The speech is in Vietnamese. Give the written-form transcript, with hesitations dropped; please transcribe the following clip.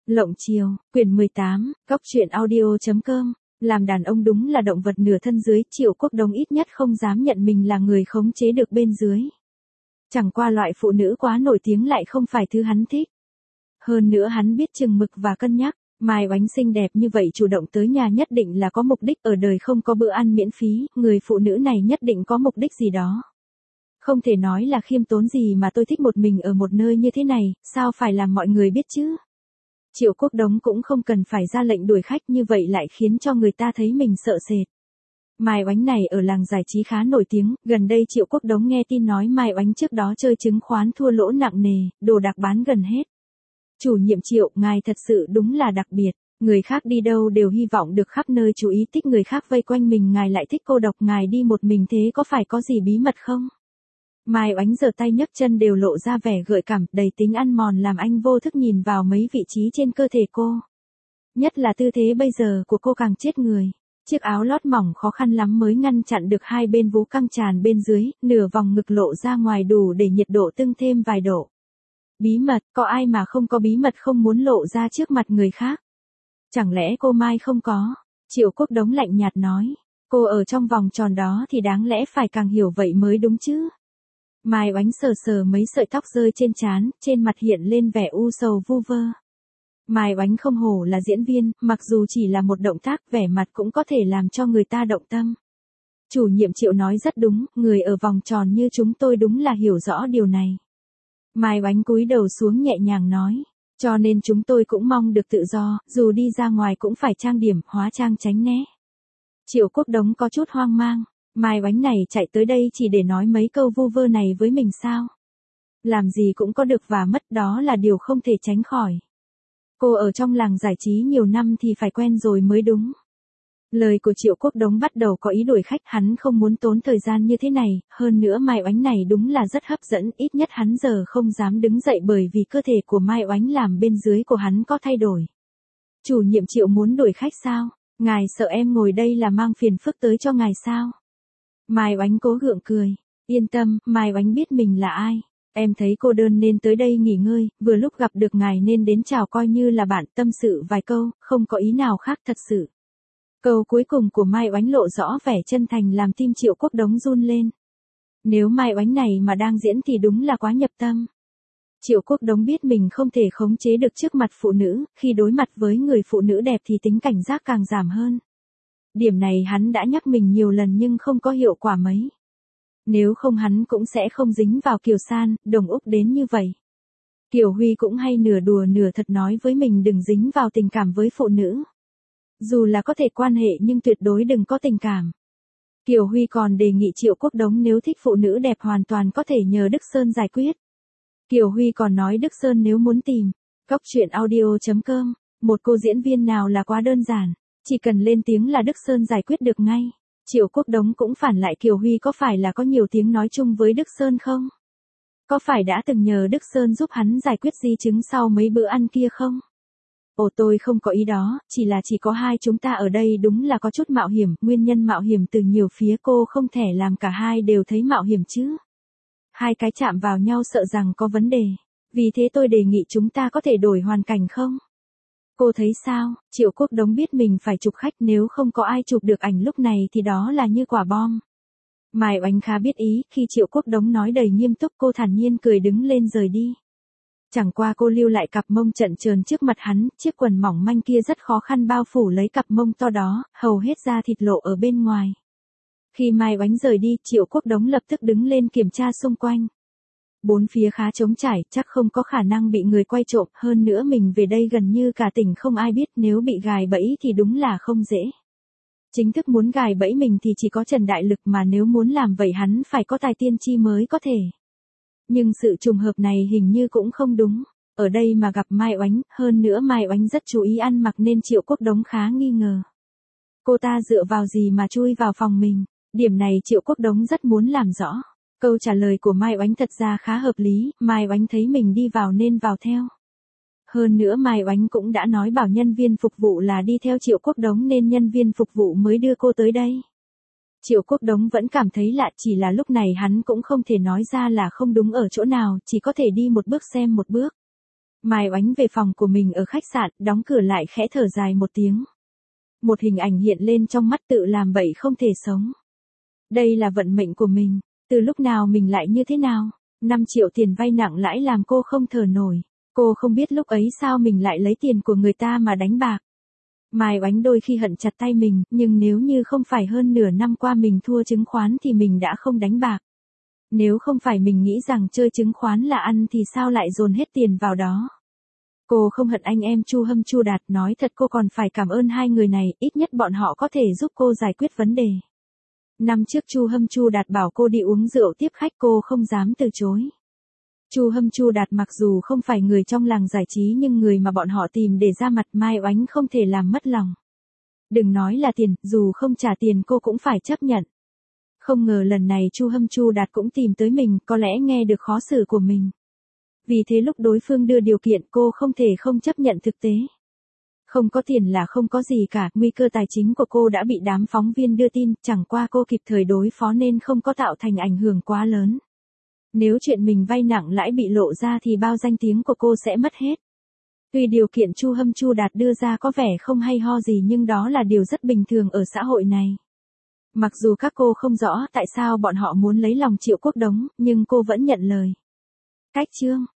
Lộng Chiều, quyển 18, góc truyện audio.com. Làm đàn ông đúng là động vật nửa thân dưới, Triệu Quốc Đống ít nhất không dám nhận mình là người khống chế được bên dưới. Chẳng qua loại phụ nữ quá nổi tiếng lại không phải thứ hắn thích. Hơn nữa hắn biết chừng mực và cân nhắc, Mai Oánh xinh đẹp như vậy chủ động tới nhà nhất định là có mục đích, ở đời không có bữa ăn miễn phí, người phụ nữ này nhất định có mục đích gì đó. Không thể nói là khiêm tốn gì mà tôi thích một mình ở một nơi như thế này, sao phải làm mọi người biết chứ? Triệu Quốc Đống cũng không cần phải ra lệnh đuổi khách, như vậy lại khiến cho người ta thấy mình sợ sệt. Mai Oánh này ở làng giải trí khá nổi tiếng, gần đây Triệu Quốc Đống nghe tin nói Mai Oánh trước đó chơi chứng khoán thua lỗ nặng nề, đồ đạc bán gần hết. Chủ nhiệm Triệu, ngài thật sự đúng là đặc biệt, người khác đi đâu đều hy vọng được khắp nơi chú ý, thích người khác vây quanh mình, ngài lại thích cô độc, ngài đi một mình thế có phải có gì bí mật không? Mai Oánh giơ tay nhấc chân đều lộ ra vẻ gợi cảm, đầy tính ăn mòn làm anh vô thức nhìn vào mấy vị trí trên cơ thể cô. Nhất là tư thế bây giờ của cô càng chết người. Chiếc áo lót mỏng khó khăn lắm mới ngăn chặn được hai bên vú căng tràn bên dưới, nửa vòng ngực lộ ra ngoài đủ để nhiệt độ tăng thêm vài độ. Bí mật, có ai mà không có bí mật không muốn lộ ra trước mặt người khác? Chẳng lẽ cô Mai không có? Triệu Quốc Đống lạnh nhạt nói. Cô ở trong vòng tròn đó thì đáng lẽ phải càng hiểu vậy mới đúng chứ. Mai Oánh sờ sờ mấy sợi tóc rơi trên trán, trên mặt hiện lên vẻ u sầu vu vơ. Mai Oánh không hổ là diễn viên, mặc dù chỉ là một động tác, vẻ mặt cũng có thể làm cho người ta động tâm. Chủ nhiệm Triệu nói rất đúng, người ở vòng tròn như chúng tôi đúng là hiểu rõ điều này. Mai Oánh cúi đầu xuống nhẹ nhàng nói, cho nên chúng tôi cũng mong được tự do, dù đi ra ngoài cũng phải trang điểm, hóa trang tránh né. Triệu Quốc Đống có chút hoang mang. Mai Oánh này chạy tới đây chỉ để nói mấy câu vu vơ này với mình sao? Làm gì cũng có được và mất, đó là điều không thể tránh khỏi. Cô ở trong làng giải trí nhiều năm thì phải quen rồi mới đúng. Lời của Triệu Quốc Đống bắt đầu có ý đuổi khách, hắn không muốn tốn thời gian như thế này, hơn nữa Mai Oánh này đúng là rất hấp dẫn, ít nhất hắn giờ không dám đứng dậy bởi vì cơ thể của Mai Oánh làm bên dưới của hắn có thay đổi. Chủ nhiệm Triệu muốn đuổi khách sao? Ngài sợ em ngồi đây là mang phiền phức tới cho ngài sao? Mai Oánh cố gượng cười. Yên tâm, Mai Oánh biết mình là ai. Em thấy cô đơn nên tới đây nghỉ ngơi, vừa lúc gặp được ngài nên đến chào coi như là bạn, tâm sự vài câu, không có ý nào khác thật sự. Câu cuối cùng của Mai Oánh lộ rõ vẻ chân thành làm tim Triệu Quốc Đống run lên. Nếu Mai Oánh này mà đang diễn thì đúng là quá nhập tâm. Triệu Quốc Đống biết mình không thể khống chế được trước mặt phụ nữ, khi đối mặt với người phụ nữ đẹp thì tính cảnh giác càng giảm hơn. Điểm này hắn đã nhắc mình nhiều lần nhưng không có hiệu quả mấy. Nếu không hắn cũng sẽ không dính vào Kiều San, Đồng Úc đến như vậy. Kiều Huy cũng hay nửa đùa nửa thật nói với mình đừng dính vào tình cảm với phụ nữ. Dù là có thể quan hệ nhưng tuyệt đối đừng có tình cảm. Kiều Huy còn đề nghị Triệu Quốc Đống nếu thích phụ nữ đẹp hoàn toàn có thể nhờ Đức Sơn giải quyết. Kiều Huy còn nói Đức Sơn nếu muốn tìm. Góc truyện audio.com, một cô diễn viên nào là quá đơn giản. Chỉ cần lên tiếng là Đức Sơn giải quyết được ngay. Triệu Quốc Đống cũng phản lại Kiều Huy có phải là có nhiều tiếng nói chung với Đức Sơn không? Có phải đã từng nhờ Đức Sơn giúp hắn giải quyết di chứng sau mấy bữa ăn kia không? Ồ, tôi không có ý đó, chỉ có hai chúng ta ở đây đúng là có chút mạo hiểm, nguyên nhân mạo hiểm từ nhiều phía, cô không thể làm cả hai đều thấy mạo hiểm chứ. Hai cái chạm vào nhau sợ rằng có vấn đề, vì thế tôi đề nghị chúng ta có thể đổi hoàn cảnh không? Cô thấy sao? Triệu Quốc Đống biết mình phải chụp khách, nếu không có ai chụp được ảnh lúc này thì đó là như quả bom. Mai Oánh khá biết ý, khi Triệu Quốc Đống nói đầy nghiêm túc cô thản nhiên cười đứng lên rời đi. Chẳng qua cô lưu lại cặp mông chận chờn trước mặt hắn, chiếc quần mỏng manh kia rất khó khăn bao phủ lấy cặp mông to đó, hầu hết da thịt lộ ở bên ngoài. Khi Mai Oánh rời đi, Triệu Quốc Đống lập tức đứng lên kiểm tra xung quanh. Bốn phía khá trống trải, chắc không có khả năng bị người quay trộm, hơn nữa mình về đây gần như cả tỉnh không ai biết, nếu bị gài bẫy thì đúng là không dễ. Chính thức muốn gài bẫy mình thì chỉ có Trần Đại Lực, mà nếu muốn làm vậy hắn phải có tài tiên tri mới có thể. Nhưng sự trùng hợp này hình như cũng không đúng, ở đây mà gặp Mai Oánh, hơn nữa Mai Oánh rất chú ý ăn mặc nên Triệu Quốc Đống khá nghi ngờ. Cô ta dựa vào gì mà chui vào phòng mình, điểm này Triệu Quốc Đống rất muốn làm rõ. Câu trả lời của Mai Oánh thật ra khá hợp lý, Mai Oánh thấy mình đi vào nên vào theo. Hơn nữa Mai Oánh cũng đã nói bảo nhân viên phục vụ là đi theo Triệu Quốc Đống nên nhân viên phục vụ mới đưa cô tới đây. Triệu Quốc Đống vẫn cảm thấy lạ, chỉ là lúc này hắn cũng không thể nói ra là không đúng ở chỗ nào, chỉ có thể đi một bước xem một bước. Mai Oánh về phòng của mình ở khách sạn, đóng cửa lại khẽ thở dài một tiếng. Một hình ảnh hiện lên trong mắt, tự làm bậy không thể sống. Đây là vận mệnh của mình, từ lúc nào mình lại như thế nào? 5 triệu tiền vay nặng lãi làm cô không thở nổi. Cô không biết lúc ấy sao mình lại lấy tiền của người ta mà đánh bạc. Mai Oánh đôi khi hận chặt tay mình, nhưng nếu như không phải hơn nửa năm qua mình thua chứng khoán thì mình đã không đánh bạc. Nếu không phải mình nghĩ rằng chơi chứng khoán là ăn thì sao lại dồn hết tiền vào đó. Cô không hận anh em Chu Hâm Chu Đạt, nói thật cô còn phải cảm ơn hai người này, ít nhất bọn họ có thể giúp cô giải quyết vấn đề. Năm trước Chu Hâm Chu Đạt bảo cô đi uống rượu tiếp khách, cô không dám từ chối. Chu Hâm Chu Đạt mặc dù không phải người trong làng giải trí nhưng người mà bọn họ tìm để ra mặt, Mai Oánh không thể làm mất lòng. Đừng nói là tiền, dù không trả tiền cô cũng phải chấp nhận. Không ngờ lần này Chu Hâm Chu Đạt cũng tìm tới mình, có lẽ nghe được khó xử của mình. Vì thế lúc đối phương đưa điều kiện cô không thể không chấp nhận thực tế. Không có tiền là không có gì cả, nguy cơ tài chính của cô đã bị đám phóng viên đưa tin, chẳng qua cô kịp thời đối phó nên không có tạo thành ảnh hưởng quá lớn. Nếu chuyện mình vay nặng lãi bị lộ ra thì bao danh tiếng của cô sẽ mất hết. Tuy điều kiện Chu Hâm Chu Đạt đưa ra có vẻ không hay ho gì nhưng đó là điều rất bình thường ở xã hội này. Mặc dù các cô không rõ tại sao bọn họ muốn lấy lòng Triệu Quốc Đống, nhưng cô vẫn nhận lời. Cách chương